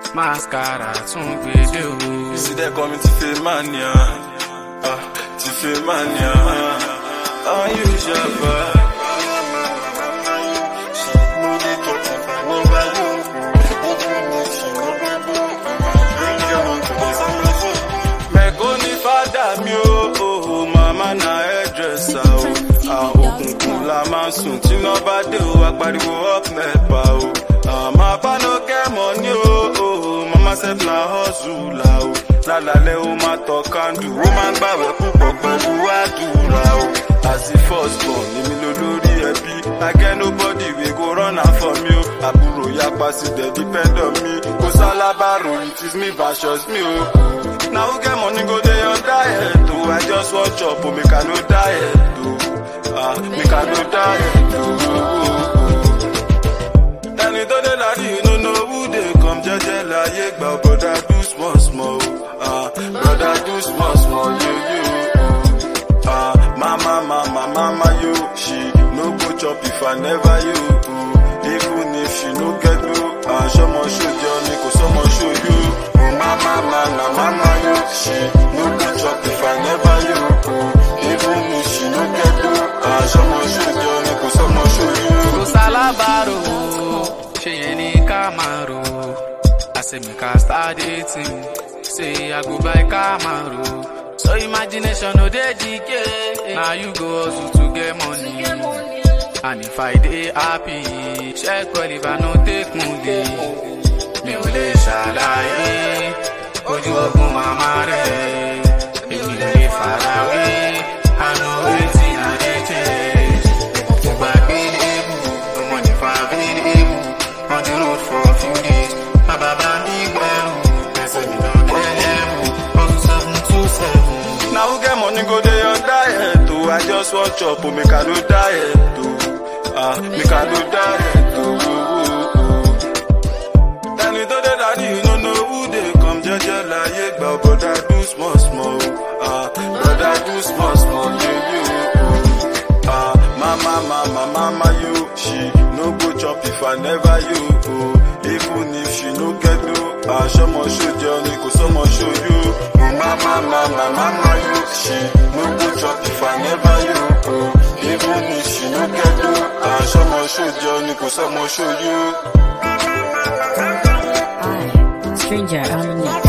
mascara tún gbèdé o. You see that coming to fame mania, to fame mania. Are you sure? Mama na hairdresser o, òkùnkùn la máa sùn tí iná bá dé o, apariwo up nepa o. Mama no get money o, mama sef na hustle o. Lálálẹ́ ó máa tọ candle, ó máa ń gbàwẹ̀ púpọ̀ pẹ̀lú àdúrà o. As the first born, èmi lolórí ẹbí. I get nobody wey go run am for me o. Àbúrò yapa sí dey depend on me. Kò sálábàrò, it is me versus me o. Now who get money go dey on diet o. I just want chop o, make I no diet o. Make I no diet o. Ẹni tó dé lárí you no know who dey come jẹ́jẹ́ láyé gbà o. Brother do small small o. Brother do small small yo yo. Mama yo, she no go chop if I never you. Even if she no get you, show Johnny, go someone show you. Mama yo, she no go chop if I never you. Even if she no get you, show Johnny, go someone show you. Go salabaro, she any Camaro. I say make I start dating, say I go buy Camaro. So imagination no dey decay. Now you go hustle to get money. And if I dey happy, check well if I no take moody. Mi ò lè ṣàlàyé, ojú ogun màmá rẹ̀. Èmi lè farawé, I know wetin I dey change. Mo gbàgbé ewu, no money for available. On the road for a few days, my baba mi gbẹ̀rù. Ẹsẹ̀ mi lọ lẹ́lẹ́rù, 1727. Now who get money go dey on diet o. I just want chop o, make I no diet o. Make I no diet o. Ẹni tó dé dárí you no know who dey come jẹ́jẹ́ láyé gbà o. Brother do small small o. Brother do small small yo yo. Mama yo, she no go chop if I never you o. Even if she no get you, show Johnny, go someone show you. Mama yo, she no go chop if I never you o. Even if she no get you, show Johnny, go someone show you. Stranger on the mix.